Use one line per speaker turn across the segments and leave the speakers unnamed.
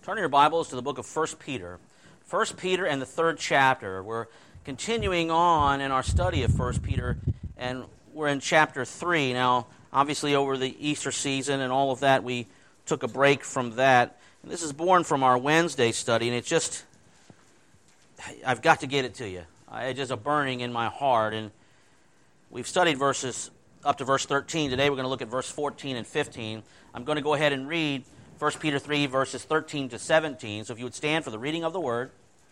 Turn your Bibles to the book of 1 Peter. 1 Peter and the third chapter. We're continuing on in our study of 1 Peter, and we're in chapter 3. Now, obviously over the Easter season and all of that, we took a break from that. And this is born from our Wednesday study, and it's just, I've got to get it to you. It's just a burning in my heart. And we've studied verses up to verse 13. Today we're going to look at verse 14 and 15. I'm going to go ahead and read 1 Peter 3, verses 13 to 17. So if you would stand for the reading of the Word.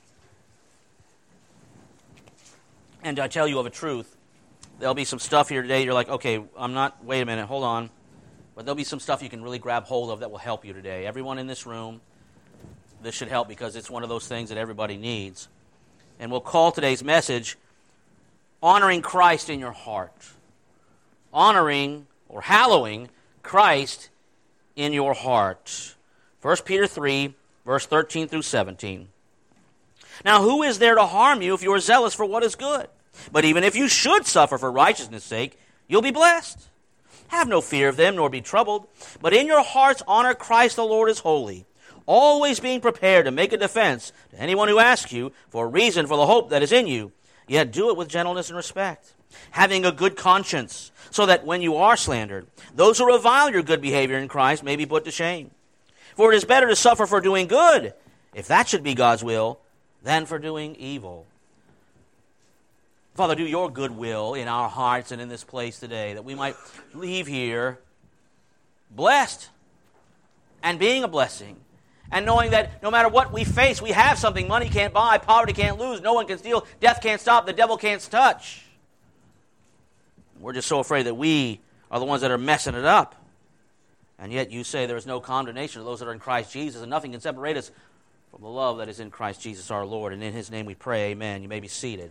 And I tell you of a truth, there'll be some stuff here today you're like, okay, wait a minute, hold on. But there'll be some stuff you can really grab hold of that will help you today. Everyone in this room, this should help because it's one of those things that everybody needs. And we'll call today's message, Honoring Christ in Your Heart. Honoring or hallowing Christ in your heart. 1 Peter 3, verse 13 through 17. Now who is there to harm you if you are zealous for what is good? But even if you should suffer for righteousness' sake, you'll be blessed. Have no fear of them, nor be troubled. But in your hearts honor Christ the Lord as holy, always being prepared to make a defense to anyone who asks you for a reason for the hope that is in you. Yet do it with gentleness and respect, having a good conscience, so that when you are slandered, those who revile your good behavior in Christ may be put to shame. For it is better to suffer for doing good, if that should be God's will, than for doing evil. Father, do your good will in our hearts and in this place today, that we might leave here blessed and being a blessing, and knowing that no matter what we face, we have something money can't buy, poverty can't lose, no one can steal, death can't stop, the devil can't touch. We're just so afraid that we are the ones that are messing it up. And yet you say there is no condemnation to those that are in Christ Jesus, and nothing can separate us from the love that is in Christ Jesus our Lord. And in His name we pray, amen. You may be seated.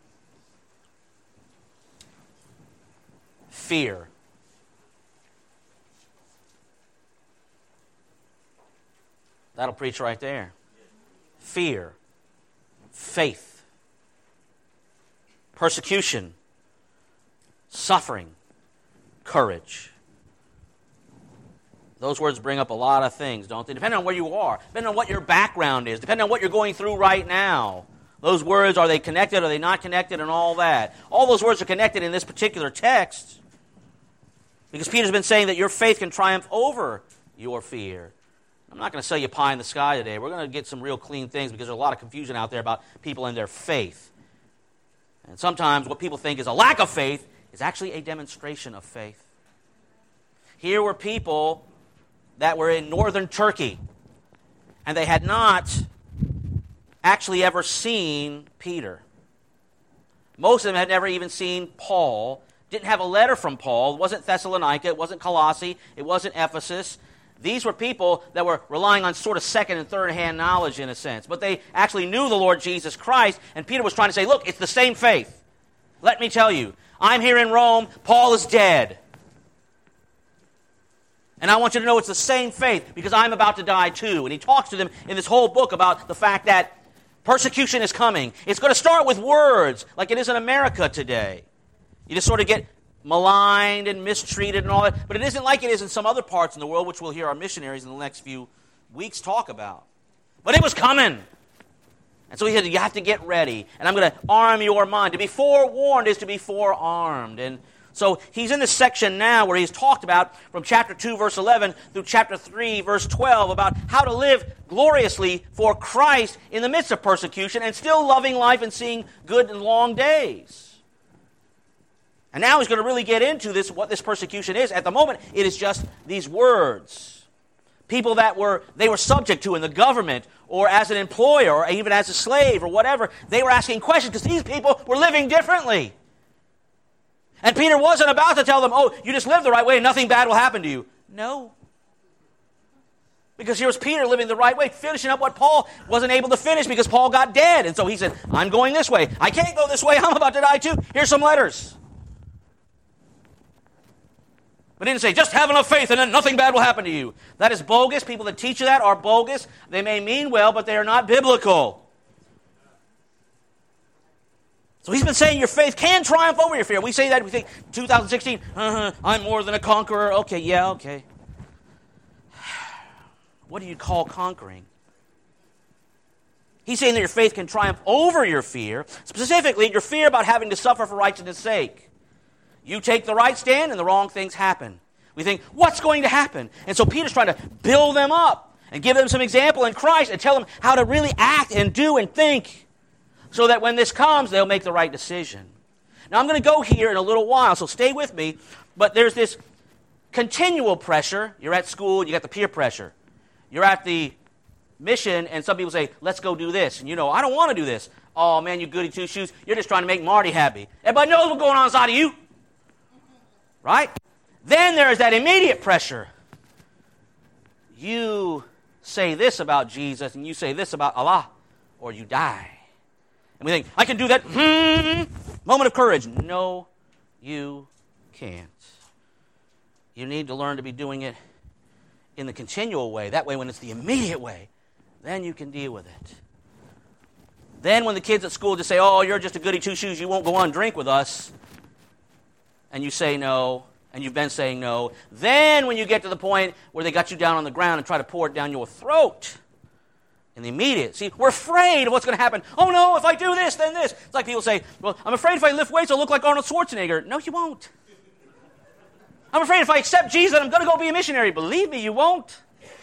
Fear. That'll preach right there. Fear. Faith. Persecution. Suffering. Courage. Those words bring up a lot of things, don't they? Depending on where you are, depending on what your background is, depending on what you're going through right now. Those words, are they connected, are they not connected, and all that. All those words are connected in this particular text. Because Peter's been saying that your faith can triumph over your fear. I'm not going to sell you pie in the sky today. We're going to get some real clean things because there's a lot of confusion out there about people and their faith. And sometimes what people think is a lack of faith is actually a demonstration of faith. Here were people that were in northern Turkey, and they had not actually ever seen Peter. Most of them had never even seen Paul, didn't have a letter from Paul. It wasn't Thessalonica, it wasn't Colossae, it wasn't Ephesus. These were people that were relying on sort of second and third hand knowledge in a sense. But they actually knew the Lord Jesus Christ, and Peter was trying to say, look, it's the same faith. Let me tell you, I'm here in Rome, Paul is dead. And I want you to know it's the same faith because I'm about to die too. And he talks to them in this whole book about the fact that persecution is coming. It's going to start with words like it is in America today. You just sort of get maligned and mistreated and all that. But it isn't like it is in some other parts in the world, which we'll hear our missionaries in the next few weeks talk about. But it was coming. And so he said, you have to get ready. And I'm going to arm your mind. To be forewarned is to be forearmed. And so he's in this section now where he's talked about from chapter 2, verse 11 through chapter 3, verse 12 about how to live gloriously for Christ in the midst of persecution and still loving life and seeing good and long days. And now he's going to really get into this, what this persecution is. At the moment, it is just these words. People that they were subject to in the government or as an employer or even as a slave or whatever, they were asking questions because these people were living differently. And Peter wasn't about to tell them, oh, you just live the right way and nothing bad will happen to you. No. Because here was Peter living the right way, finishing up what Paul wasn't able to finish because Paul got dead. And so he said, I'm going this way. I can't go this way. I'm about to die too. Here's some letters. But he didn't say, just have enough faith and then nothing bad will happen to you. That is bogus. People that teach you that are bogus. They may mean well, but they are not biblical. So he's been saying your faith can triumph over your fear. We say that, we think, 2016, I'm more than a conqueror. Okay, yeah, okay. What do you call conquering? He's saying that your faith can triumph over your fear, specifically your fear about having to suffer for righteousness' sake. You take the right stand and the wrong things happen. We think, what's going to happen? And so Peter's trying to build them up and give them some example in Christ and tell them how to really act and do and think so that when this comes, they'll make the right decision. Now, I'm going to go here in a little while, so stay with me. But there's this continual pressure. You're at school, you got the peer pressure. You're at the mission, and some people say, let's go do this. And you know, I don't want to do this. Oh, man, you goody two-shoes. You're just trying to make Marty happy. Everybody knows what's going on inside of you. Right? Then there's that immediate pressure. You say this about Jesus, and you say this about Allah, or you die. And we think, I can do that. Moment of courage. No, you can't. You need to learn to be doing it in the continual way. That way, when it's the immediate way, then you can deal with it. Then when the kids at school just say, oh, you're just a goody two-shoes, you won't go on drink with us, and you say no, and you've been saying no, then when you get to the point where they got you down on the ground and try to pour it down your throat, in the immediate. See, we're afraid of what's going to happen. Oh no, if I do this, then this. It's like people say, well, I'm afraid if I lift weights, I'll look like Arnold Schwarzenegger. No, you won't. I'm afraid if I accept Jesus, I'm going to go be a missionary. Believe me, you won't.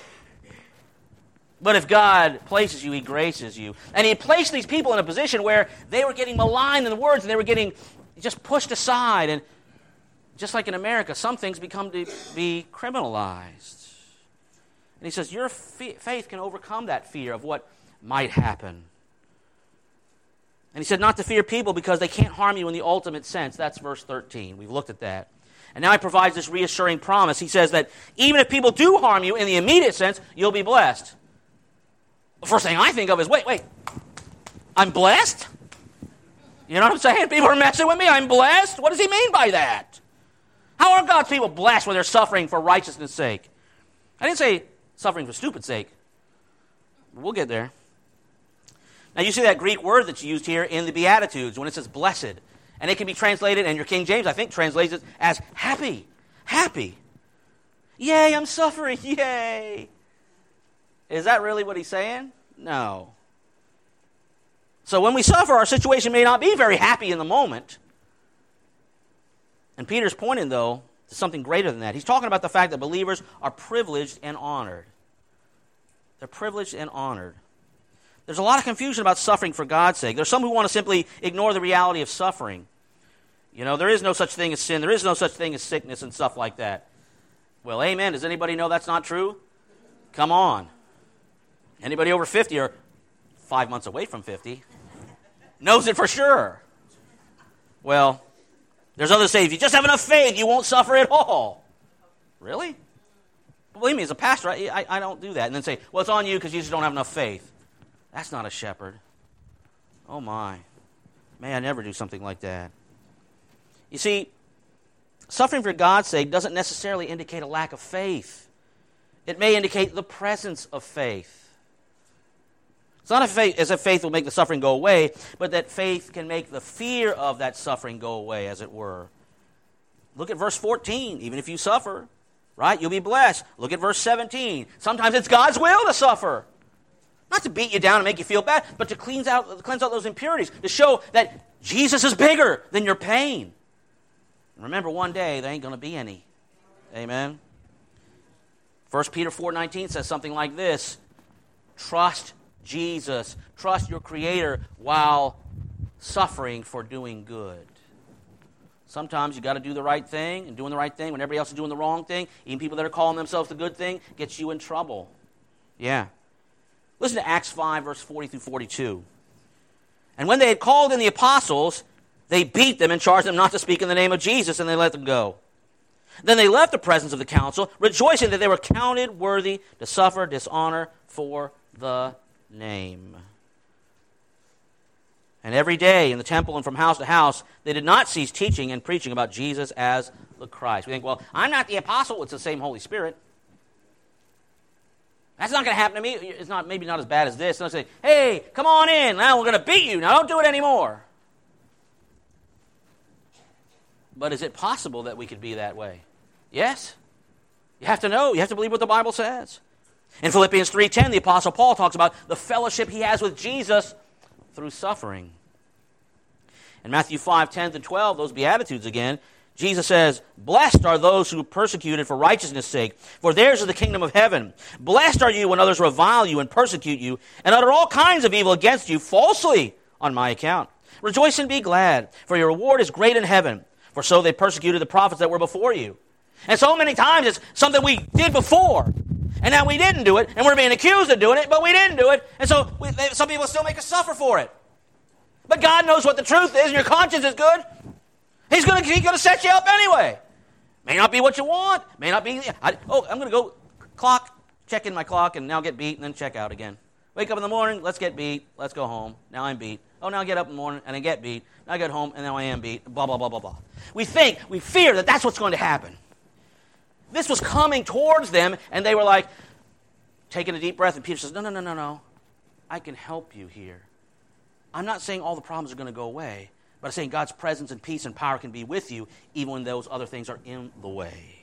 But if God places you, He graces you. And He placed these people in a position where they were getting maligned in the words, and they were getting just pushed aside. And just like in America, some things become to be criminalized. And he says, your faith can overcome that fear of what might happen. And he said not to fear people because they can't harm you in the ultimate sense. That's verse 13. We've looked at that. And now he provides this reassuring promise. He says that even if people do harm you in the immediate sense, you'll be blessed. The first thing I think of is, wait, I'm blessed? You know what I'm saying? People are messing with me. I'm blessed? What does he mean by that? How are God's people blessed when they're suffering for righteousness' sake? I didn't say suffering for stupid sake. We'll get there. Now you see that Greek word that's used here in the Beatitudes when it says blessed. And it can be translated, and your King James, I think, translates it as happy. Happy. Yay, I'm suffering. Yay. Is that really what he's saying? No. So when we suffer, our situation may not be very happy in the moment. And Peter's pointing, though, to something greater than that. He's talking about the fact that believers are privileged and honored. They're privileged and honored. There's a lot of confusion about suffering for God's sake. There's some who want to simply ignore the reality of suffering. You know, there is no such thing as sin. There is no such thing as sickness and stuff like that. Well, amen. Does anybody know that's not true? Come on. Anybody over 50 or 5 months away from 50 knows it for sure. Well, there's others say, if you just have enough faith, you won't suffer at all. Really? Believe me, as a pastor, I don't do that. And then say, well, it's on you because you just don't have enough faith. That's not a shepherd. Oh my. May I never do something like that. You see, suffering for God's sake doesn't necessarily indicate a lack of faith. It may indicate the presence of faith. It's not as if faith will make the suffering go away, but that faith can make the fear of that suffering go away, as it were. Look at verse 14. Even if you suffer, right, you'll be blessed. Look at verse 17. Sometimes it's God's will to suffer. Not to beat you down and make you feel bad, but to cleanse out those impurities, to show that Jesus is bigger than your pain. And remember, one day there ain't going to be any. Amen? 1 Peter 4:19 says something like this. Trust Jesus. Trust your Creator while suffering for doing good. Sometimes you got to do the right thing, and doing the right thing when everybody else is doing the wrong thing, even people that are calling themselves the good thing, gets you in trouble. Yeah. Listen to Acts 5, verse 40 through 42. And when they had called in the apostles, they beat them and charged them not to speak in the name of Jesus, and they let them go. Then they left the presence of the council, rejoicing that they were counted worthy to suffer dishonor for the name. And every day in the temple and from house to house, they did not cease teaching and preaching about Jesus as the Christ. We think, well, I'm not the apostle, it's the same Holy Spirit. That's not going to happen to me. It's not maybe not as bad as this. They'll say, hey, come on in. Now we're going to beat you. Now don't do it anymore. But is it possible that we could be that way? Yes. You have to know. You have to believe what the Bible says. In Philippians 3:10, the Apostle Paul talks about the fellowship he has with Jesus through suffering. In Matthew 5:10-12, those Beatitudes again, Jesus says, "Blessed are those who are persecuted for righteousness' sake, for theirs is the kingdom of heaven. Blessed are you when others revile you and persecute you, and utter all kinds of evil against you falsely on my account. Rejoice and be glad, for your reward is great in heaven, for so they persecuted the prophets that were before you." And so many times it's something we did before, and now we didn't do it, and we're being accused of doing it, but we didn't do it, and so some people still make us suffer for it. But God knows what the truth is, and your conscience is good. He's going to set you up anyway. May not be what you want. May not be. I'm going to go check in my clock, and now get beat, and then check out again. Wake up in the morning, let's get beat. Let's go home. Now I'm beat. Oh, now I get up in the morning, and I get beat. Now I get home, and now I am beat. Blah, blah, blah, blah, blah. We fear that that's what's going to happen. This was coming towards them, and they were like, taking a deep breath, and Peter says, no. I can help you here. I'm not saying all the problems are going to go away, but I'm saying God's presence and peace and power can be with you even when those other things are in the way.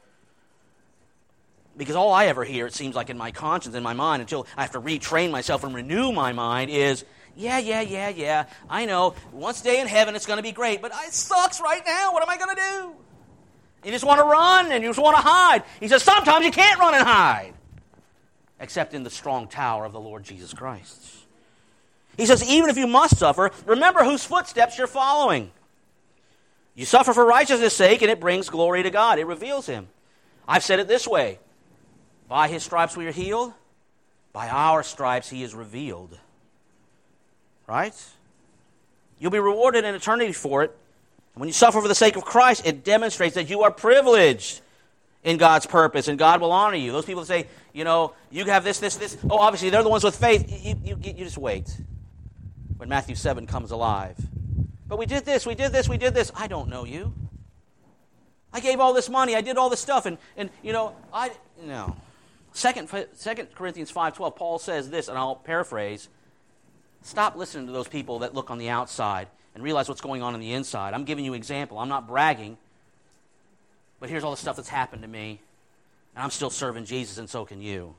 Because all I ever hear, it seems like in my conscience, in my mind, until I have to retrain myself and renew my mind, is, yeah, I know, once a day in heaven it's going to be great, but it sucks right now. What am I going to do? You just want to run and you just want to hide. He says, sometimes you can't run and hide, except in the strong tower of the Lord Jesus Christ. He says, even if you must suffer, remember whose footsteps you're following. You suffer for righteousness' sake, and it brings glory to God. It reveals Him. I've said it this way: by His stripes we are healed. By our stripes He is revealed. Right? You'll be rewarded in eternity for it. And when you suffer for the sake of Christ, it demonstrates that you are privileged in God's purpose, and God will honor you. Those people say, you have this. Oh, obviously, they're the ones with faith. You just wait when Matthew 7 comes alive. But we did this. I don't know you. I gave all this money. I did all this stuff. No. 2 Corinthians 5:12, Paul says this, and I'll paraphrase. Stop listening to those people that look on the outside and realize what's going on the inside. I'm giving you an example. I'm not bragging. But here's all the stuff that's happened to me, and I'm still serving Jesus, and so can you.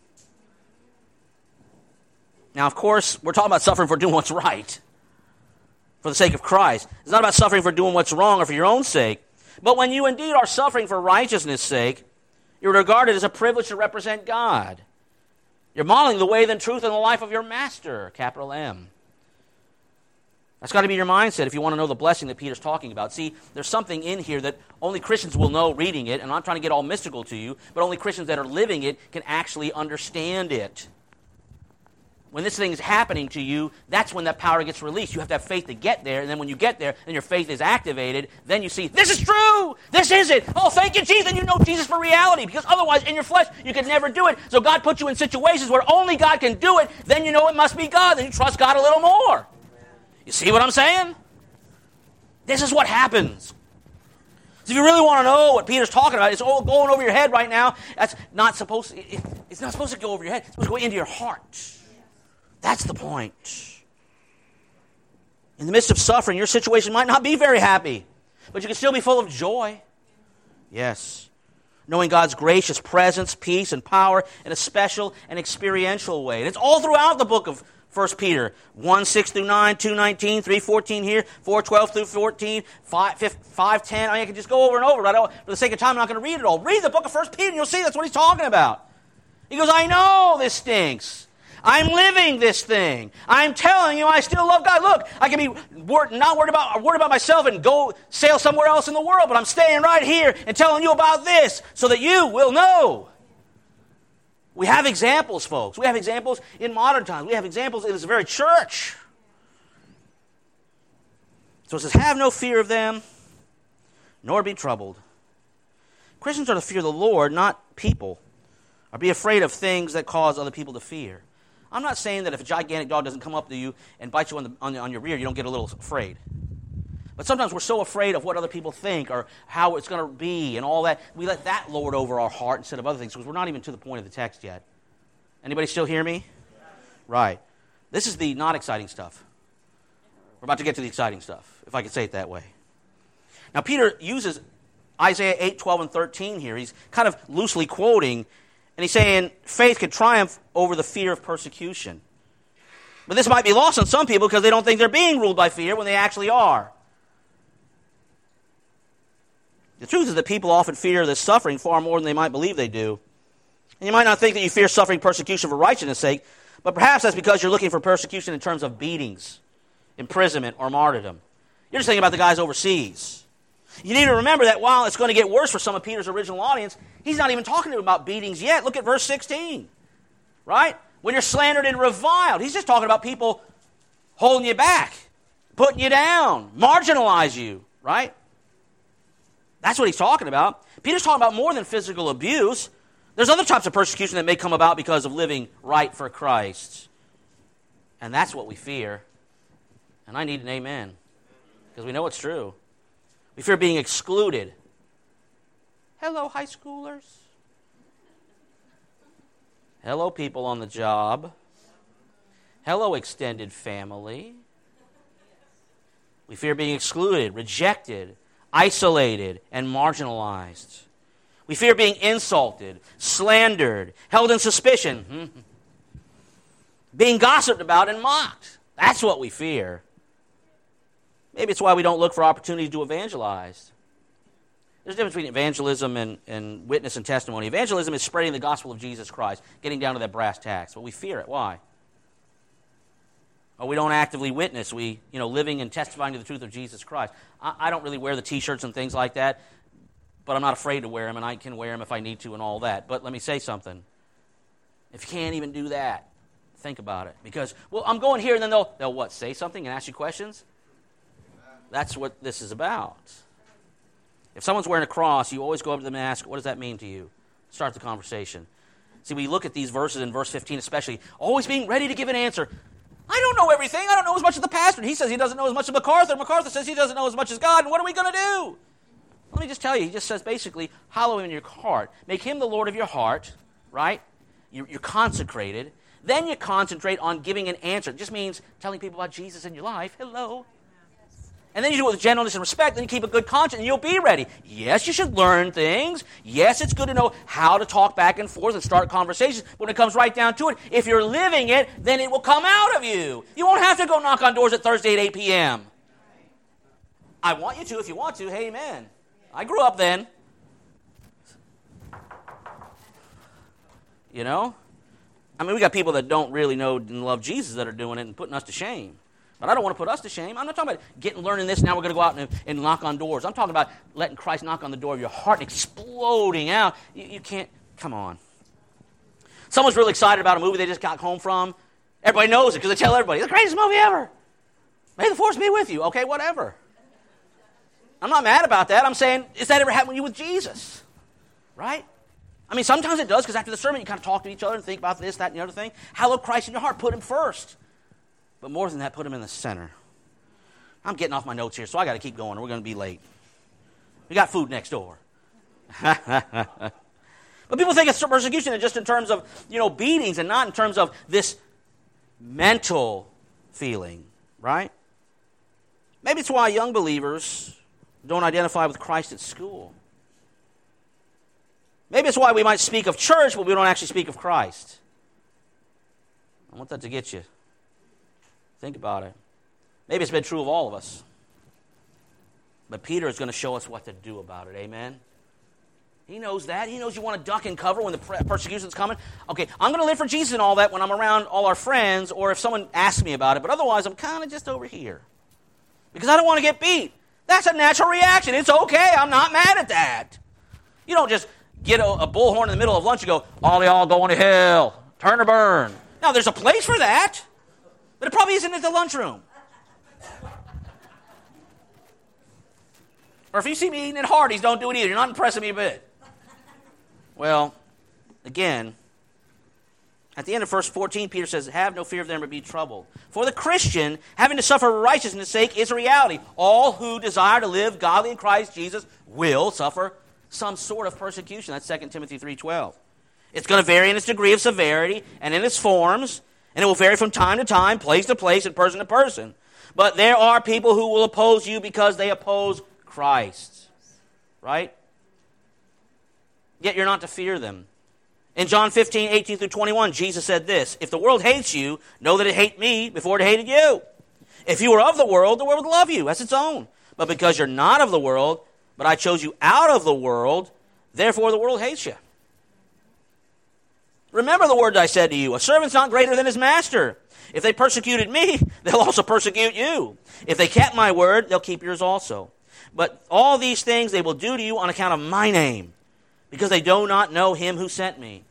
Now, of course, we're talking about suffering for doing what's right, for the sake of Christ. It's not about suffering for doing what's wrong or for your own sake. But when you indeed are suffering for righteousness' sake, you're regarded as a privilege to represent God. You're modeling the way, the truth, and the life of your Master, capital M. That's got to be your mindset if you want to know the blessing that Peter's talking about. See, there's something in here that only Christians will know reading it, and I'm not trying to get all mystical to you, but only Christians that are living it can actually understand it. When this thing is happening to you, that's when that power gets released. You have to have faith to get there, and then when you get there, and your faith is activated, then you see, this is true! This is it! Oh, thank you, Jesus! And you know Jesus for reality, because otherwise, in your flesh, you could never do it. So God puts you in situations where only God can do it, then you know it must be God, then you trust God a little more. You see what I'm saying? This is what happens. So if you really want to know what Peter's talking about, it's all going over your head right now. That's not supposed to, it's not supposed to go over your head. It's supposed to go into your heart. That's the point. In the midst of suffering, your situation might not be very happy, but you can still be full of joy. Yes. Knowing God's gracious presence, peace, and power in a special and experiential way. And it's all throughout the book of 1 Peter 1:6-9, 2:19, 3:14 here, 4:12-14, 5:10. I can just go over and over. But for the sake of time, I'm not going to read it all. Read the book of 1 Peter and you'll see that's what he's talking about. He goes, I know this stinks. I'm living this thing. I'm telling you I still love God. Look, I can be not worried about myself and go sail somewhere else in the world, but I'm staying right here and telling you about this so that you will know. We have examples, folks. We have examples in modern times. We have examples in this very church. So it says, have no fear of them, nor be troubled. Christians are to fear the Lord, not people, or be afraid of things that cause other people to fear. I'm not saying that if a gigantic dog doesn't come up to you and bite you on your rear, you don't get a little afraid. But sometimes we're so afraid of what other people think or how it's going to be and all that. We let that lord over our heart instead of other things because we're not even to the point of the text yet. Anybody still hear me? Right. This is the not exciting stuff. We're about to get to the exciting stuff, if I could say it that way. Now, Peter uses Isaiah 8:12 and 13 here. He's kind of loosely quoting, And he's saying faith can triumph over the fear of persecution. But this might be lost on some people because they don't think they're being ruled by fear when they actually are. The truth is that people often fear this suffering far more than they might believe they do. And you might not think that you fear suffering persecution for righteousness' sake, but perhaps that's because you're looking for persecution in terms of beatings, imprisonment, or martyrdom. You're just thinking about the guys overseas. You need to remember that while it's going to get worse for some of Peter's original audience, he's not even talking to them about beatings yet. Look at verse 16, right? When you're slandered and reviled, he's just talking about people holding you back, putting you down, marginalize you, right? That's what he's talking about. Peter's talking about more than physical abuse. There's other types of persecution that may come about because of living right for Christ. And that's what we fear. And I need an amen, because we know it's true. We fear being excluded. Hello, high schoolers. Hello, people on the job. Hello, extended family. We fear being excluded, rejected, isolated, and marginalized. We fear being insulted, slandered, held in suspicion, being gossiped about and mocked. That's what we fear. Maybe it's why we don't look for opportunities to evangelize. There's a difference between evangelism and witness and testimony. Evangelism is spreading the gospel of Jesus Christ, getting down to that brass tacks, but we fear it. Why? Or we don't actively witness. We, living and testifying to the truth of Jesus Christ. I don't really wear the T-shirts and things like that, but I'm not afraid to wear them, and I can wear them if I need to and all that. But let me say something. If you can't even do that, think about it. Because, I'm going here, and then they'll what, say something and ask you questions? That's what this is about. If someone's wearing a cross, you always go up to them and ask, what does that mean to you? Start the conversation. See, we look at these verses in verse 15 especially, always being ready to give an answer. I don't know everything. I don't know as much as the pastor. He says he doesn't know as much as MacArthur. MacArthur says he doesn't know as much as God. And what are we going to do? Let me just tell you. He just says basically, hallow him in your heart. Make him the Lord of your heart, right? You're consecrated. Then you concentrate on giving an answer. It just means telling people about Jesus in your life. Hello. And then you do it with gentleness and respect, then you keep a good conscience, and you'll be ready. Yes, you should learn things. Yes, it's good to know how to talk back and forth and start conversations. But when it comes right down to it, if you're living it, then it will come out of you. You won't have to go knock on doors at Thursday at 8 p.m. I want you to if you want to. Hey, amen. I grew up then. We got people that don't really know and love Jesus that are doing it and putting us to shame. But I don't want to put us to shame. I'm not talking about learning this, now we're going to go out and knock on doors. I'm talking about letting Christ knock on the door of your heart and exploding out. You can't, come on. Someone's really excited about a movie they just got home from. Everybody knows it because they tell everybody, it's the greatest movie ever. May the force be with you. Okay, whatever. I'm not mad about that. I'm saying, has that ever happened to you with Jesus? Right? Sometimes it does because after the sermon you kind of talk to each other and think about this, that, and the other thing. Hallow Christ in your heart. Put him first. But more than that, put him in the center. I'm getting off my notes here, so I got to keep going or we're going to be late. We got food next door. But people think of persecution just in terms of, beatings and not in terms of this mental feeling, right? Maybe it's why young believers don't identify with Christ at school. Maybe it's why we might speak of church, but we don't actually speak of Christ. I want that to get you. Think about it. Maybe it's been true of all of us. But Peter is going to show us what to do about it. Amen? He knows that. He knows you want to duck and cover when the persecution's coming. Okay, I'm going to live for Jesus and all that when I'm around all our friends or if someone asks me about it. But otherwise, I'm kind of just over here. Because I don't want to get beat. That's a natural reaction. It's okay. I'm not mad at that. You don't just get a bullhorn in the middle of lunch and go, all y'all going to hell. Turn or burn. Now, there's a place for that. But it probably isn't at the lunchroom. Or if you see me eating at Hardee's, don't do it either. You're not impressing me a bit. Well, again, at the end of verse 14, Peter says, have no fear of them, but be troubled. For the Christian, having to suffer righteousness' sake is a reality. All who desire to live godly in Christ Jesus will suffer some sort of persecution. That's 2 Timothy 3:12. It's going to vary in its degree of severity and in its forms. And it will vary from time to time, place to place, and person to person. But there are people who will oppose you because they oppose Christ. Right? Yet you're not to fear them. In John 15:18-21, Jesus said this, if the world hates you, know that it hated me before it hated you. If you were of the world would love you as its own. But because you're not of the world, but I chose you out of the world, therefore the world hates you. Remember the words I said to you, a servant's not greater than his master. If they persecuted me, they'll also persecute you. If they kept my word, they'll keep yours also. But all these things they will do to you on account of my name, because they do not know him who sent me.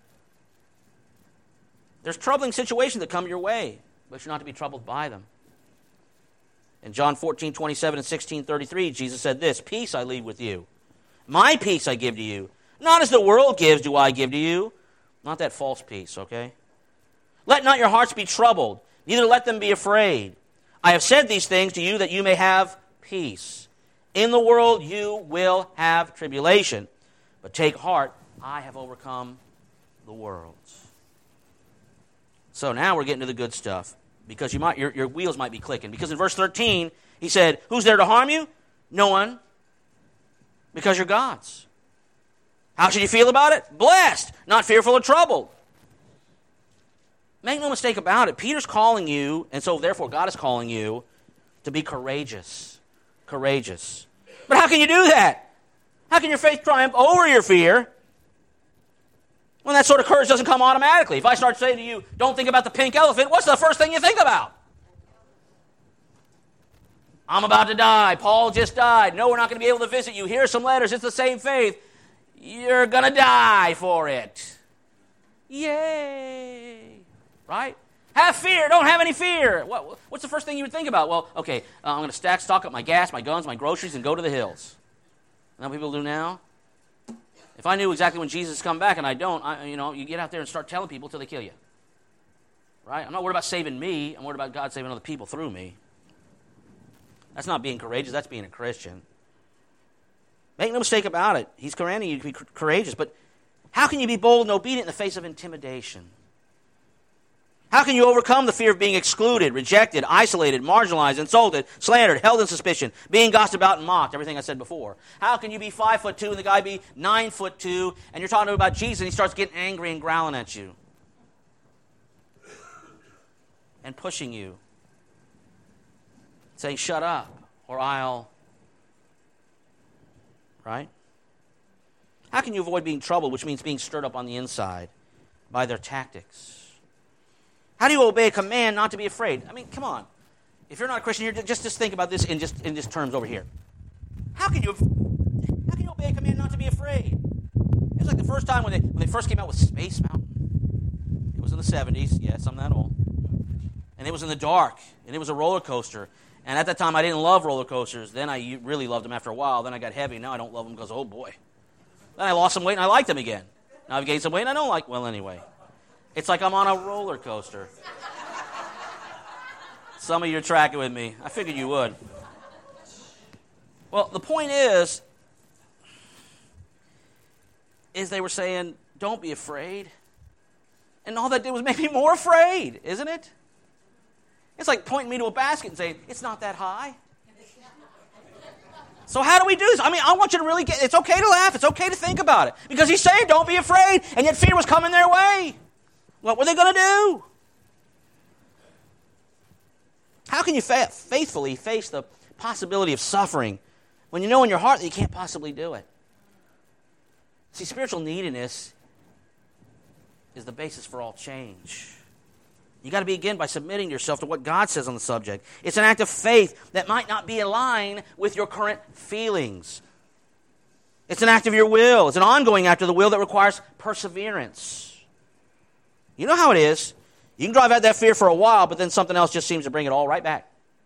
There's troubling situations that come your way, but you're not to be troubled by them. In John 14:27 and 16:33, Jesus said this, peace I leave with you. My peace I give to you. Not as the world gives do I give to you. Not that false peace, okay? Let not your hearts be troubled, neither let them be afraid. I have said these things to you that you may have peace. In the world you will have tribulation, but take heart, I have overcome the world. So now we're getting to the good stuff, because your wheels might be clicking. Because in verse 13, he said, who's there to harm you? No one, because you're God's. How should you feel about it? Blessed, not fearful or troubled. Make no mistake about it. Peter's calling you, and so therefore God is calling you to be courageous. Courageous. But how can you do that? How can your faith triumph over your fear when that sort of courage doesn't come automatically? If I start saying to you, don't think about the pink elephant, what's the first thing you think about? I'm about to die. Paul just died. No, we're not going to be able to visit you. Here's some letters. It's the same faith. You're going to die for it. Yay. Right? Have fear. Don't have any fear. What's the first thing you would think about? Well, okay, I'm going to stock up my gas, my guns, my groceries, and go to the hills. You know what people do now? If I knew exactly when Jesus is coming back and I don't, you get out there and start telling people till they kill you. Right? I'm not worried about saving me. I'm worried about God saving other people through me. That's not being courageous. That's being a Christian. Make no mistake about it. He's commanding you to be courageous. But how can you be bold and obedient in the face of intimidation? How can you overcome the fear of being excluded, rejected, isolated, marginalized, insulted, slandered, held in suspicion, being gossiped about and mocked, everything I said before? How can you be 5'2" and the guy be 9'2", and you're talking to him about Jesus and he starts getting angry and growling at you and pushing you, saying, shut up, or I'll, right? How can you avoid being troubled, which means being stirred up on the inside by their tactics? How do you obey a command not to be afraid? I mean, come on. If you're not a Christian, just think about this in just terms over here. How can you obey a command not to be afraid? It was like the first time when they first came out with Space Mountain. It was in the 70s. Yes, I'm that old. And it was in the dark, and it was a roller coaster. And at that time, I didn't love roller coasters. Then I really loved them after a while. Then I got heavy. Now I don't love them because, oh boy. Then I lost some weight and I liked them again. Now I've gained some weight and I don't like, well, anyway. It's like I'm on a roller coaster. Some of you are tracking with me. I figured you would. Well, the point is they were saying, don't be afraid. And all that did was make me more afraid, isn't it? It's like pointing me to a basket and saying, it's not that high. So how do we do this? I mean, I want you to really get, it's okay to laugh. It's okay to think about it. Because he's saying, don't be afraid. And yet fear was coming their way. What were they going to do? How can you faithfully face the possibility of suffering when you know in your heart that you can't possibly do it? See, spiritual neediness is the basis for all change. You got to begin by submitting yourself to what God says on the subject. It's an act of faith that might not be aligned with your current feelings. It's an act of your will. It's an ongoing act of the will that requires perseverance. You know how it is. You can drive out that fear for a while, but then something else just seems to bring it all right back.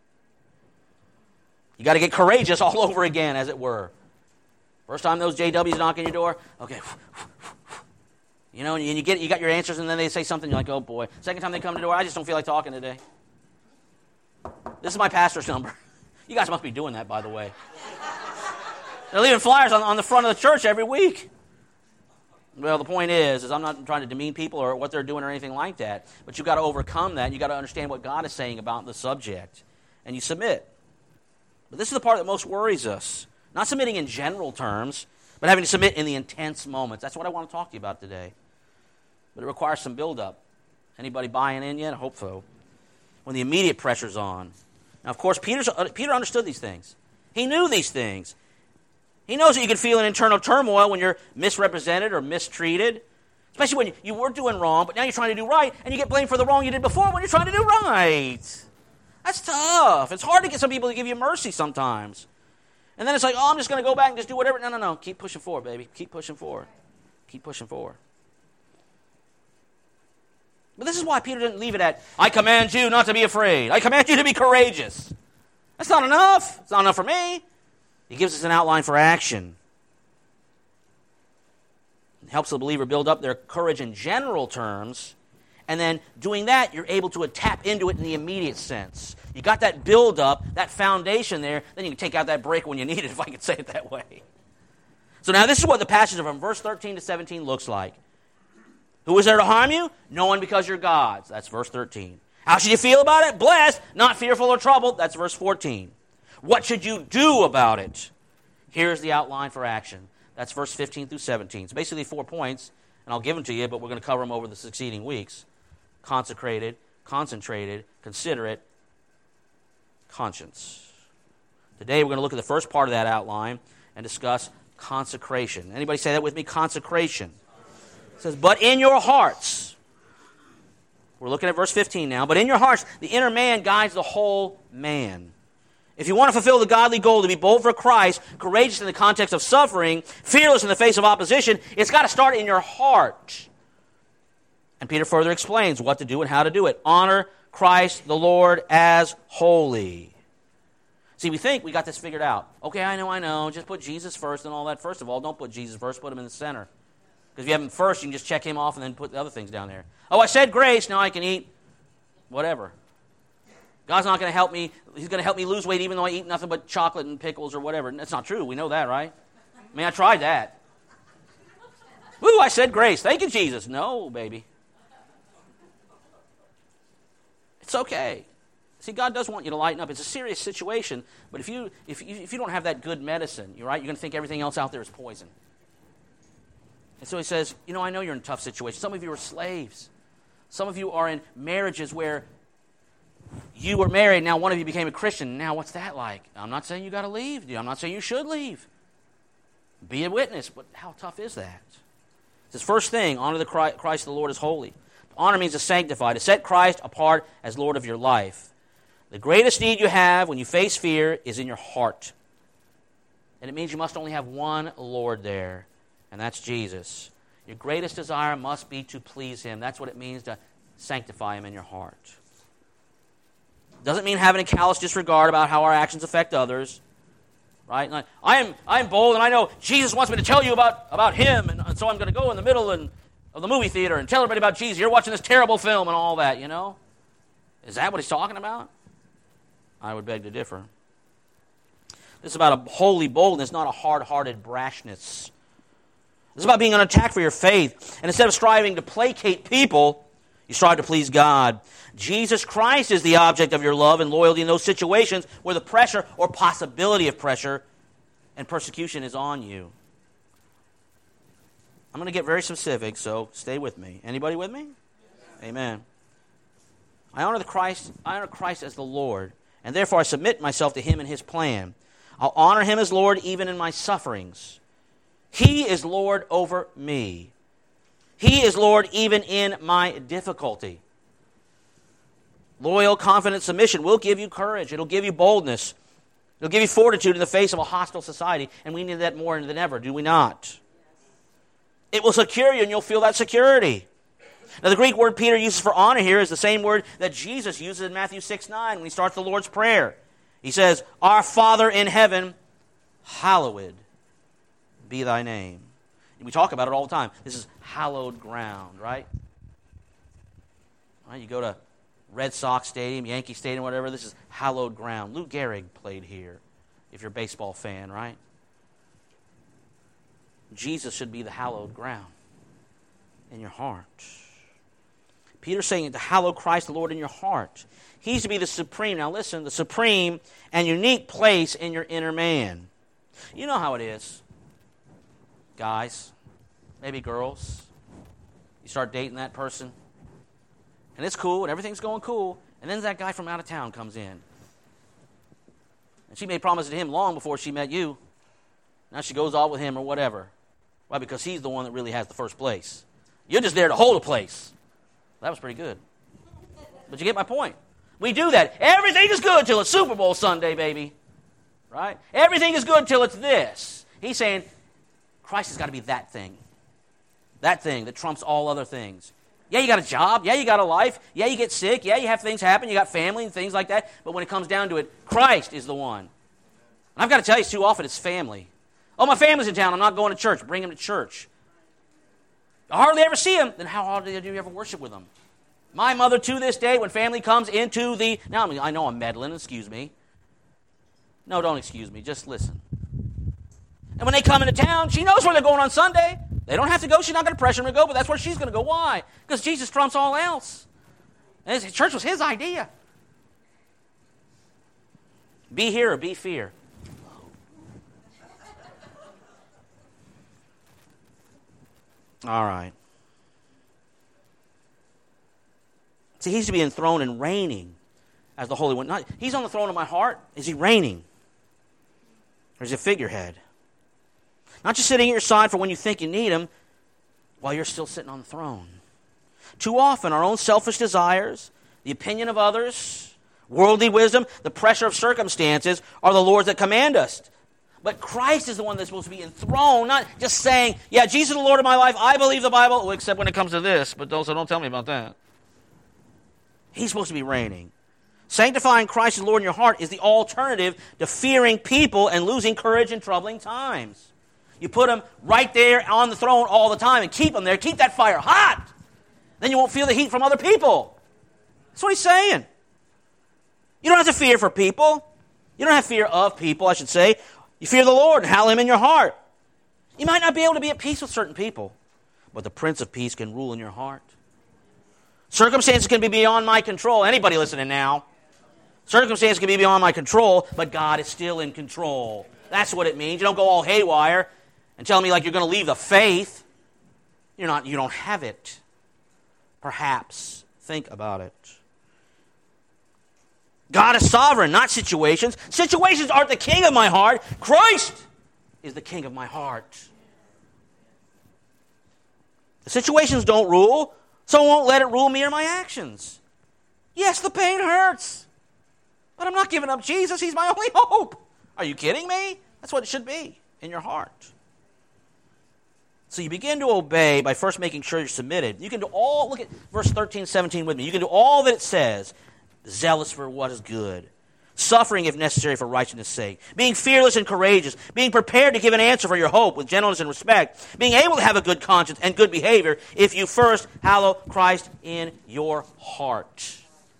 You got to get courageous all over again, as it were. First time those JWs knock on your door, okay. You know, and you got your answers, and then they say something, you're like, oh boy. Second time they come to the door, I just don't feel like talking today. This is my pastor's number. You guys must be doing that, by the way. They're leaving flyers on the front of the church every week. Well, the point is I'm not trying to demean people or what they're doing or anything like that. But you've got to overcome that. You've got to understand what God is saying about the subject. And you submit. But this is the part that most worries us. Not submitting in general terms, but having to submit in the intense moments. That's what I want to talk to you about today. but it requires some buildup. Anybody buying in yet? I hope so. When the immediate pressure's on. Now, of course, Peter understood these things. He knew these things. He knows that you can feel an internal turmoil when you're misrepresented or mistreated, especially when you were doing wrong, but now you're trying to do right, and you get blamed for the wrong you did before when you're trying to do right. That's tough. It's hard to get some people to give you mercy sometimes. And then it's like, oh, I'm just going to go back and just do whatever. No. Keep pushing forward, baby. Keep pushing forward. Keep pushing forward. But this is why Peter didn't leave it at, I command you not to be afraid. I command you to be courageous. That's not enough. It's not enough for me. He gives us an outline for action. It helps the believer build up their courage in general terms. And then doing that, you're able to tap into it in the immediate sense. You got that build up, that foundation there, then you can take out that break when you need it, if I can say it that way. So now this is what the passage from verse 13 to 17 looks like. Who is there to harm you? No one, because you're God's. That's verse 13. How should you feel about it? Blessed, not fearful or troubled. That's verse 14. What should you do about it? Here's the outline for action. That's verse 15 through 17. It's basically 4 points, and I'll give them to you, but we're going to cover them over the succeeding weeks. Consecrated, concentrated, considerate, conscience. Today we're going to look at the first part of that outline and discuss consecration. Anybody say that with me? Consecration. It says, but in your hearts. We're looking at verse 15 now. But in your hearts, the inner man guides the whole man. If you want to fulfill the godly goal to be bold for Christ, courageous in the context of suffering, fearless in the face of opposition, it's got to start in your heart. And Peter further explains what to do and how to do it. Honor Christ the Lord as holy. See, we think we got this figured out. Okay, I know. Just put Jesus first and all that. First of all, don't put Jesus first. Put him in the center. Because if you have him first, you can just check him off and then put the other things down there. Oh, I said grace. Now I can eat whatever. God's not going to help me. He's going to help me lose weight even though I eat nothing but chocolate and pickles or whatever. That's not true. We know that, right? I mean, I tried that. Woo, I said grace. Thank you, Jesus. No, baby. It's okay. See, God does want you to lighten up. It's a serious situation, but if you don't have that good medicine, you're going to think everything else out there is poison. And so he says, I know you're in a tough situation. Some of you are slaves. Some of you are in marriages where you were married, now one of you became a Christian. Now what's that like? I'm not saying you got to leave. I'm not saying you should leave. Be a witness, but how tough is that? It says, first thing, honor the Christ the Lord as holy. Honor means to sanctify, to set Christ apart as Lord of your life. The greatest need you have when you face fear is in your heart. And it means you must only have one Lord there, and that's Jesus. Your greatest desire must be to please him. That's what it means to sanctify him in your heart. Doesn't mean having a callous disregard about how our actions affect others. Right? Like, I'm bold, and I know Jesus wants me to tell you about him, and so I'm going to go in the middle of the movie theater and tell everybody about Jesus. You're watching this terrible film and all that, Is that what he's talking about? I would beg to differ. This is about a holy boldness, not a hard-hearted brashness. This is about being on attack for your faith. And instead of striving to placate people, you strive to please God. Jesus Christ is the object of your love and loyalty in those situations where the pressure or possibility of pressure and persecution is on you. I'm going to get very specific, so stay with me. Anybody with me? Yes. Amen. I honor Christ as the Lord, and therefore I submit myself to him and his plan. I'll honor him as Lord even in my sufferings. He is Lord over me. He is Lord even in my difficulty. Loyal, confident submission will give you courage. It'll give you boldness. It'll give you fortitude in the face of a hostile society, and we need that more than ever, do we not? It will secure you, and you'll feel that security. Now, the Greek word Peter uses for honor here is the same word that Jesus uses in Matthew 6:9 when he starts the Lord's Prayer. He says, Our Father in heaven, hallowed be thy name. And we talk about it all the time. This is hallowed ground, right? You go to Red Sox Stadium, Yankee Stadium, whatever. This is hallowed ground. Lou Gehrig played here, if you're a baseball fan, right? Jesus should be the hallowed ground in your heart. Peter's saying to hallow Christ the Lord in your heart. He's to be the supreme, now listen, the supreme and unique place in your inner man. You know how it is, guys, maybe girls. You start dating that person, and it's cool, and everything's going cool, and then that guy from out of town comes in. And she made promises to him long before she met you. Now she goes off with him or whatever. Why? Because he's the one that really has the first place. You're just there to hold a place. That was pretty good. But you get my point. We do that. Everything is good till it's Super Bowl Sunday, baby. Right? Everything is good till it's this. He's saying Christ has got to be that thing. That thing that trumps all other things. Yeah, you got a job. Yeah, you got a life. Yeah, you get sick. Yeah, you have things happen. You got family and things like that. But when it comes down to it, Christ is the one. And I've got to tell you, too often it's family. Oh, my family's in town. I'm not going to church. Bring them to church. I hardly ever see them. Then how hardly do you ever worship with them? My mother, to this day, when family comes into the... Now, I know I'm meddling. Excuse me. No, don't excuse me. Just listen. And when they come into town, she knows where they're going on Sunday. They don't have to go. She's not going to pressure them to go, but that's where she's going to go. Why? Because Jesus trumps all else. And his church was his idea. Be here or be fear. All right. See, he's to be enthroned and reigning as the Holy One. He's on the throne of my heart. Is he reigning? Or is he a figurehead? Not just sitting at your side for when you think you need him, while you're still sitting on the throne. Too often, our own selfish desires, the opinion of others, worldly wisdom, the pressure of circumstances are the Lords that command us. But Christ is the one that's supposed to be enthroned, not just saying, yeah, Jesus is the Lord of my life, I believe the Bible, well, except when it comes to this, but don't tell me about that. He's supposed to be reigning. Sanctifying Christ as Lord in your heart is the alternative to fearing people and losing courage in troubling times. You put him right there on the throne all the time and keep him there. Keep that fire hot. Then you won't feel the heat from other people. That's what he's saying. You don't have to fear for people. You don't have fear of people, I should say. You fear the Lord and hallow him in your heart. You might not be able to be at peace with certain people, but the Prince of Peace can rule in your heart. Circumstances can be beyond my control. Anybody listening now? Circumstances can be beyond my control, but God is still in control. That's what it means. You don't go all haywire and tell me like you're going to leave the faith. You don't have it. Perhaps. Think about it. God is sovereign, not situations. Situations aren't the king of my heart. Christ is the king of my heart. The situations don't rule, so I won't let it rule me or my actions. Yes, the pain hurts, but I'm not giving up Jesus. He's my only hope. Are you kidding me? That's what it should be in your heart. So you begin to obey by first making sure you're submitted. You can do all, look at verse 13, 17 with me. You can do all that it says, zealous for what is good, suffering if necessary for righteousness' sake, being fearless and courageous, being prepared to give an answer for your hope with gentleness and respect, being able to have a good conscience and good behavior if you first hallow Christ in your heart.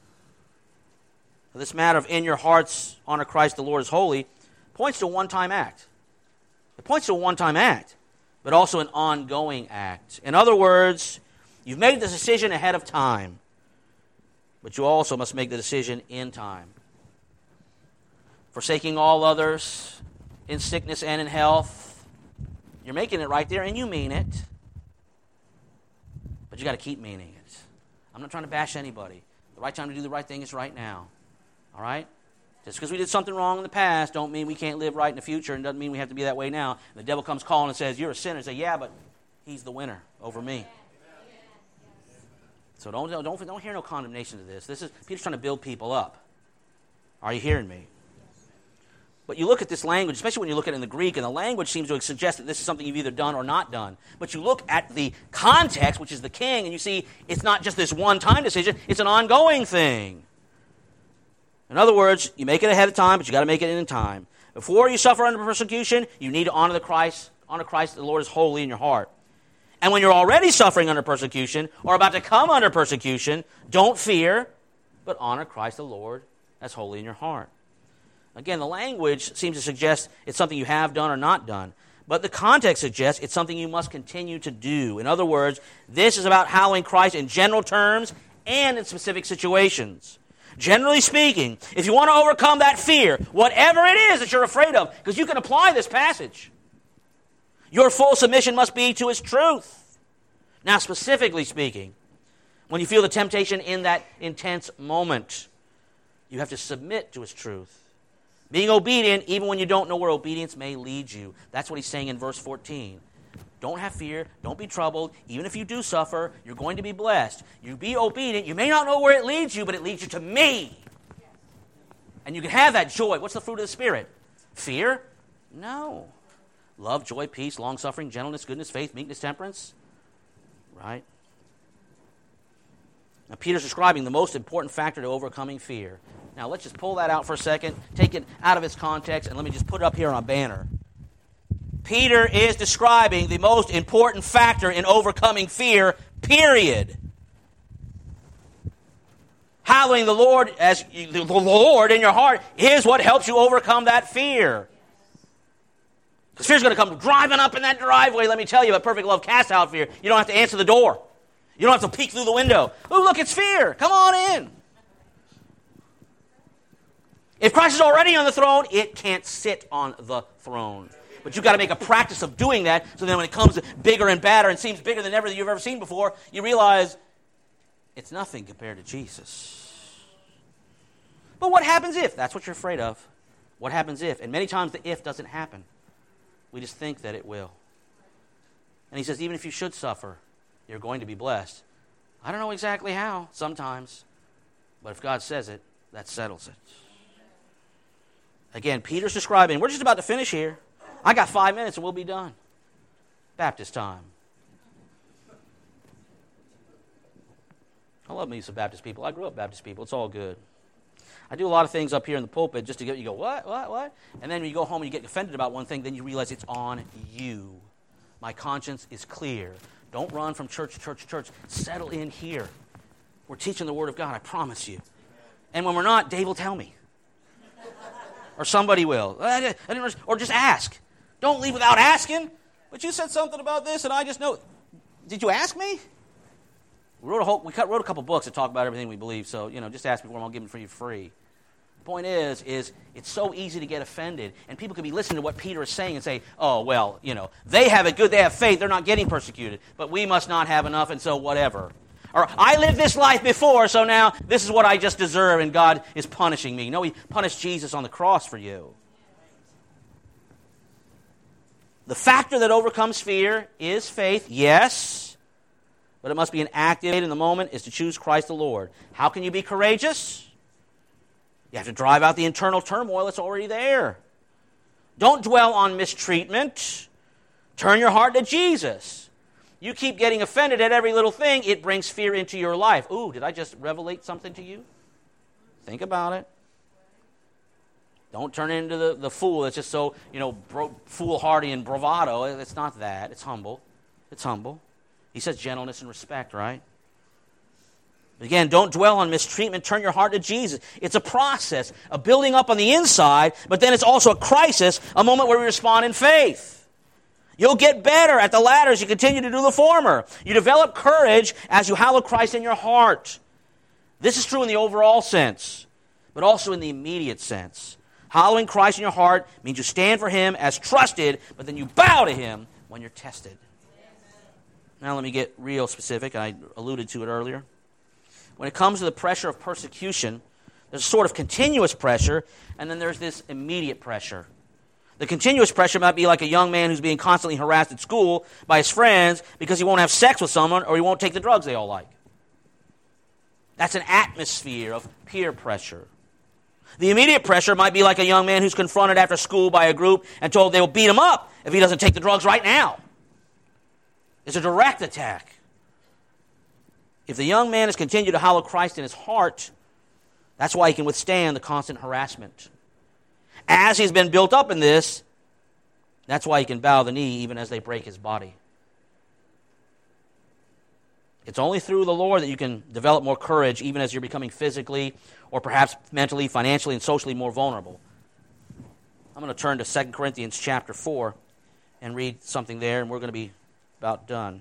This matter of in your hearts honor Christ the Lord is holy points to a one-time act. It points to a one-time act, but also an ongoing act. In other words, you've made the decision ahead of time, but you also must make the decision in time. Forsaking all others in sickness and in health, you're making it right there and you mean it, but you got to keep meaning it. I'm not trying to bash anybody. The right time to do the right thing is right now. All right? Just because we did something wrong in the past don't mean we can't live right in the future, and doesn't mean we have to be that way now. And the devil comes calling and says, you're a sinner. Say, yeah, but he's the winner over me. So don't hear no condemnation to this. Peter's trying to build people up. Are you hearing me? But you look at this language, especially when you look at it in the Greek, and the language seems to suggest that this is something you've either done or not done. But you look at the context, which is the king, and you see it's not just this one-time decision, it's an ongoing thing. In other words, you make it ahead of time, but you got to make it in time. Before you suffer under persecution, you need to honor Christ, the Lord is holy in your heart. And when you're already suffering under persecution, or about to come under persecution, don't fear, but honor Christ the Lord as holy in your heart. Again, the language seems to suggest it's something you have done or not done. But the context suggests it's something you must continue to do. In other words, this is about hallowing Christ in general terms and in specific situations. Generally speaking, if you want to overcome that fear, whatever it is that you're afraid of, because you can apply this passage, your full submission must be to His truth. Now, specifically speaking, when you feel the temptation in that intense moment, you have to submit to his truth. Being obedient even when you don't know where obedience may lead you. That's what he's saying in verse 14. Don't have fear. Don't be troubled. Even if you do suffer, you're going to be blessed. You be obedient. You may not know where it leads you, but it leads you to me. And you can have that joy. What's the fruit of the Spirit? Fear? No. Love, joy, peace, long-suffering, gentleness, goodness, faith, meekness, temperance. Right? Now, Peter's describing the most important factor to overcoming fear. Now, let's just pull that out for a second, take it out of its context, and let me just put it up here on a banner. Peter is describing the most important factor in overcoming fear, period. Hallowing the Lord as the Lord in your heart is what helps you overcome that fear. Because fear's going to come driving up in that driveway, let me tell you, but perfect love casts out fear. You don't have to answer the door. You don't have to peek through the window. Oh, look, it's fear. Come on in. If Christ is already on the throne, it can't sit on the throne. But you've got to make a practice of doing that, so then when it comes bigger and badder and seems bigger than ever that you've ever seen before, you realize it's nothing compared to Jesus. But what happens if? That's what you're afraid of. What happens if? And many times the if doesn't happen. We just think that it will. And he says, even if you should suffer, you're going to be blessed. I don't know exactly how, sometimes. But if God says it, that settles it. Again, Peter's describing, we're just about to finish here. I got 5 minutes and we'll be done. Baptist time. I love me some Baptist people. I grew up Baptist people. It's all good. I do a lot of things up here in the pulpit just to get you go, what? And then when you go home and you get offended about one thing, then you realize it's on you. My conscience is clear. Don't run from church to church to church. Settle in here. We're teaching the Word of God, I promise you. And when we're not, Dave will tell me. Or somebody will. Or just ask. Don't leave without asking. But you said something about this and I just know. Did you ask me? We wrote a couple books that talk about everything we believe, so, just ask me for them. I'll give them for you free. The point is it's so easy to get offended, and people can be listening to what Peter is saying and say, oh, well, they have it good, they have faith, they're not getting persecuted, but we must not have enough, and so whatever. Or, I lived this life before, so now this is what I just deserve, and God is punishing me. No, he punished Jesus on the cross for you. The factor that overcomes fear is faith, yes. But it must be an active in the moment is to choose Christ the Lord. How can you be courageous? You have to drive out the internal turmoil that's already there. Don't dwell on mistreatment. Turn your heart to Jesus. You keep getting offended at every little thing, it brings fear into your life. Ooh, did I just revelate something to you? Think about it. Don't turn into the fool that's just so, foolhardy and bravado. It's not that. It's humble. It's humble. He says gentleness and respect, right? Again, don't dwell on mistreatment. Turn your heart to Jesus. It's a process, a building up on the inside, but then it's also a crisis, a moment where we respond in faith. You'll get better at the latter as you continue to do the former. You develop courage as you hallow Christ in your heart. This is true in the overall sense, but also in the immediate sense. Hallowing Christ in your heart means you stand for Him as trusted, but then you bow to Him when you're tested. Now let me get real specific. I alluded to it earlier. When it comes to the pressure of persecution, there's a sort of continuous pressure, and then there's this immediate pressure. The continuous pressure might be like a young man who's being constantly harassed at school by his friends because he won't have sex with someone or he won't take the drugs they all like. That's an atmosphere of peer pressure. The immediate pressure might be like a young man who's confronted after school by a group and told they will beat him up if he doesn't take the drugs right now. It's a direct attack. If the young man has continued to hallow Christ in his heart, that's why he can withstand the constant harassment. As he's been built up in this, that's why he can bow the knee even as they break his body. It's only through the Lord that you can develop more courage even as you're becoming physically or perhaps mentally, financially, and socially more vulnerable. I'm going to turn to 2 Corinthians chapter 4 and read something there, and we're going to be about done.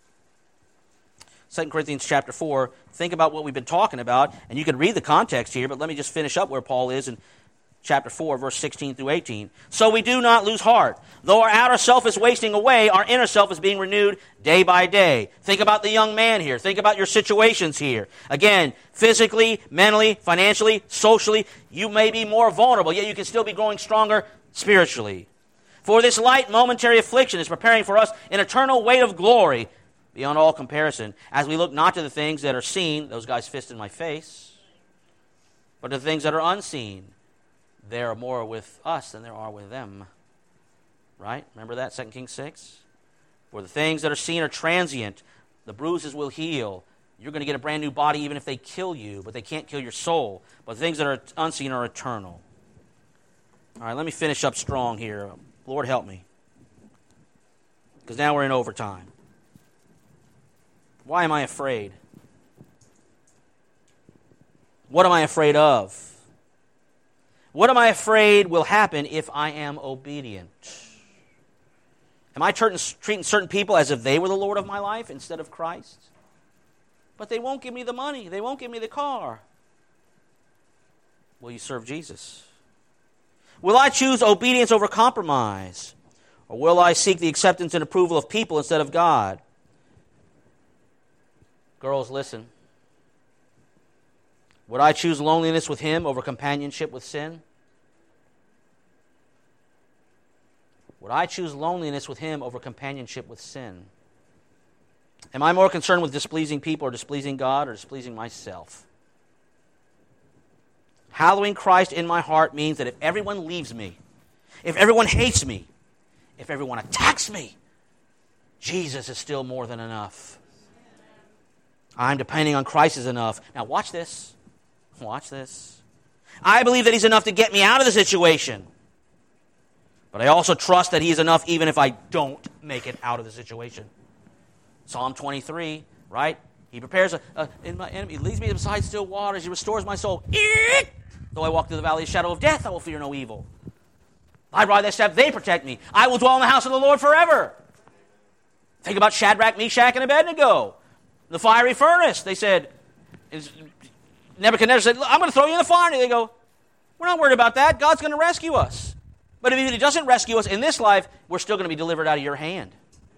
2 Corinthians chapter 4, think about what we've been talking about, and you can read the context here, but let me just finish up where Paul is in chapter 4, verse 16 through 18. So we do not lose heart. Though our outer self is wasting away, our inner self is being renewed day by day. Think about the young man here. Think about your situations here. Again, physically, mentally, financially, socially, you may be more vulnerable, yet you can still be growing stronger spiritually. For this light momentary affliction is preparing for us an eternal weight of glory beyond all comparison, as we look not to the things that are seen, those guys fist in my face, but to the things that are unseen. There are more with us than there are with them. Right? Remember that, 2 Kings 6? For the things that are seen are transient. The bruises will heal. You're going to get a brand new body even if they kill you, but they can't kill your soul. But the things that are unseen are eternal. All right, let me finish up strong here. Lord, help me. Because now we're in overtime. Why am I afraid? What am I afraid of? What am I afraid will happen if I am obedient? Am I treating certain people as if they were the Lord of my life instead of Christ? But they won't give me the money. They won't give me the car. Will you serve Jesus? Will I choose obedience over compromise? Or will I seek the acceptance and approval of people instead of God? Girls, listen. Would I choose loneliness with him over companionship with sin? Would I choose loneliness with him over companionship with sin? Am I more concerned with displeasing people or displeasing God or displeasing myself? Hallowing Christ in my heart means that if everyone leaves me, if everyone hates me, if everyone attacks me, Jesus is still more than enough. I'm depending on Christ is enough. Now watch this. Watch this. I believe that he's enough to get me out of the situation. But I also trust that he is enough even if I don't make it out of the situation. Psalm 23, right? He prepares in my enemy. He leads me beside still waters. He restores my soul. Though I walk through the valley of the shadow of death, I will fear no evil. Thy rod, thy staff, they protect me. I will dwell in the house of the Lord forever. Think about Shadrach, Meshach, and Abednego. The fiery furnace. They said, Nebuchadnezzar said, I'm going to throw you in the fire. And they go, we're not worried about that. God's going to rescue us. But if he doesn't rescue us in this life, we're still going to be delivered out of your hand.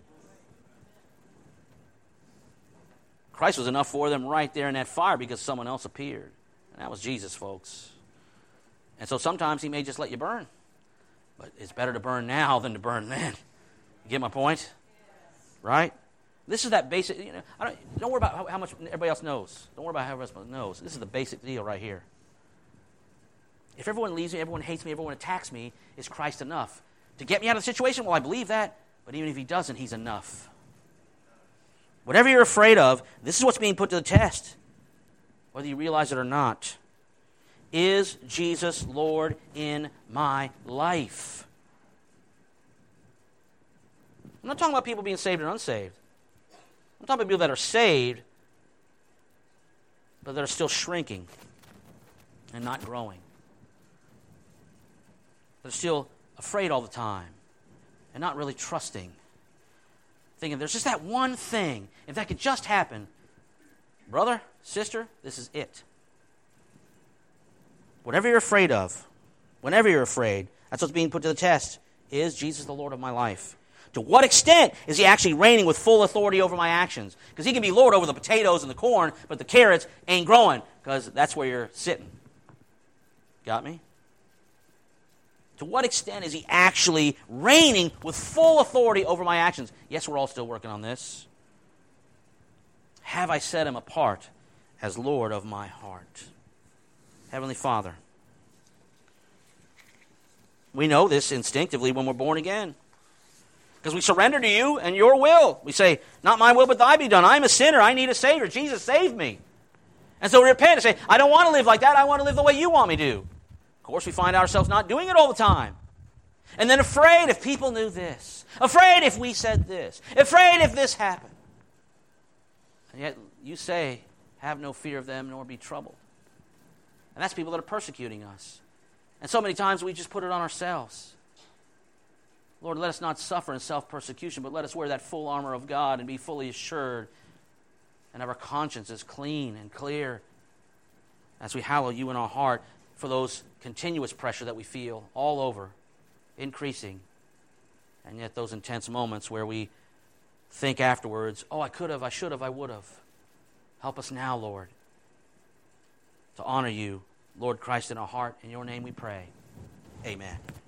Christ was enough for them right there in that fire because someone else appeared. And that was Jesus, folks. And so sometimes he may just let you burn. But it's better to burn now than to burn then. You get my point? Right? This is that basic, don't worry about how much everybody else knows. Don't worry about how everybody else knows. This is the basic deal right here. If everyone leaves me, everyone hates me, everyone attacks me, is Christ enough? To get me out of the situation? Well, I believe that. But even if he doesn't, he's enough. Whatever you're afraid of, this is what's being put to the test. Whether you realize it or not. Is Jesus Lord in my life? I'm not talking about people being saved and unsaved. I'm talking about people that are saved, but that are still shrinking and not growing. They're still afraid all the time and not really trusting. Thinking there's just that one thing. If that could just happen, brother, sister, this is it. Whatever you're afraid of, whenever you're afraid, that's what's being put to the test. Is Jesus the Lord of my life? To what extent is he actually reigning with full authority over my actions? Because he can be Lord over the potatoes and the corn, but the carrots ain't growing because that's where you're sitting. Got me? To what extent is he actually reigning with full authority over my actions? Yes, we're all still working on this. Have I set him apart as Lord of my heart? Heavenly Father, we know this instinctively when we're born again. Because we surrender to you and your will. We say, not my will, but thy be done. I'm a sinner. I need a Savior. Jesus, save me. And so we repent and say, I don't want to live like that. I want to live the way you want me to. Of course, we find ourselves not doing it all the time. And then afraid if people knew this. Afraid if we said this. Afraid if this happened. And yet you say, have no fear of them nor be troubled. And that's people that are persecuting us. And so many times we just put it on ourselves. Lord, let us not suffer in self-persecution, but let us wear that full armor of God and be fully assured and have our consciences clean and clear as we hallow you in our heart. for those continuous pressure that we feel all over, increasing. And yet those intense moments where we think afterwards, oh, I could have, I should have, I would have. Help us now, Lord, to honor you, Lord Christ, in our heart. In your name we pray. Amen.